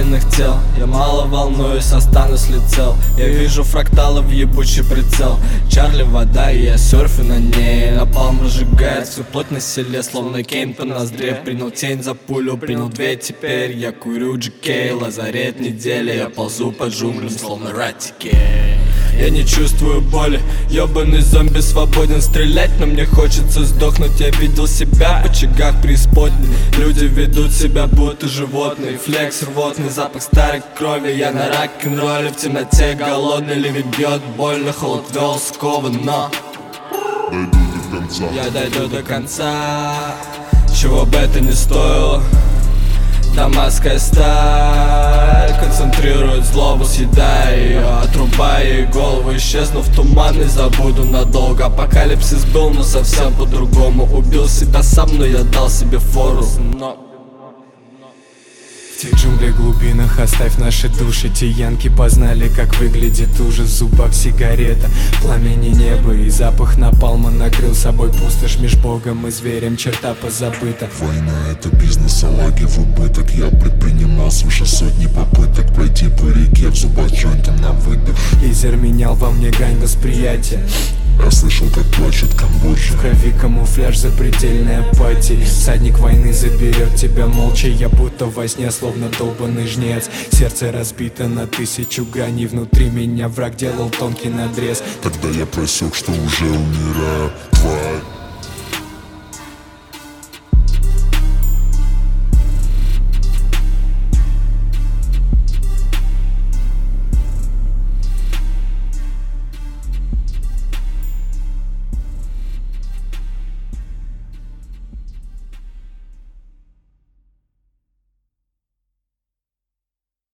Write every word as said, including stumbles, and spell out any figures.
расплавленных тел. Я мало волнуюсь, останусь ли цел. Я вижу фракталы в ебучий прицел. Чарли вода, и я серфю на ней. Напалм разжигает всю плоть на селе, словно Кейн по ноздре. Принял тень за пулю, принял две теперь. Я курю джи кей, лазарет недели. Я ползу по джунглям, словно ратики. Я не чувствую боли, ёбаный зомби свободен стрелять, но мне хочется сдохнуть. Я видел себя в очагах преисподней. Люди ведут себя будто животные. Флекс рвотный, запах старой крови. Я на рок-н-ролле в темноте голодный. Ливень бьет больно, холод вел скован, но дойду до конца. Я дойду до конца, чего бы это ни стоило. Дамасская сталь концентрирует злобу, съедая ее, отрубая ей голову. Исчезну в туман и забуду надолго. Апокалипсис был, но совсем по-другому. Убил себя сам, но я дал себе фору. Но в тех джунглях, глубинах оставь наши души. Те янки познали, как выглядит ужас. В зубах сигарета, пламени неба и запах напалма накрыл собой пустошь. Меж богом и зверем черта позабыта. Война — это бизнес, салаги в убыток. Я предпринимал свыше сотни попыток пройти по реке в зубах джойнтом на выдох. Лизер менял во мне грань восприятия. Я слышал, как плачет Камбоджа. В крови камуфляж запредельной апатии. Всадник войны заберет тебя молча. Я будто во сне, словно долбанный жнец. Сердце разбито на тысячу граней. Внутри меня враг делал тонкий надрез. Тогда я просек, что уже умираю. Тварь.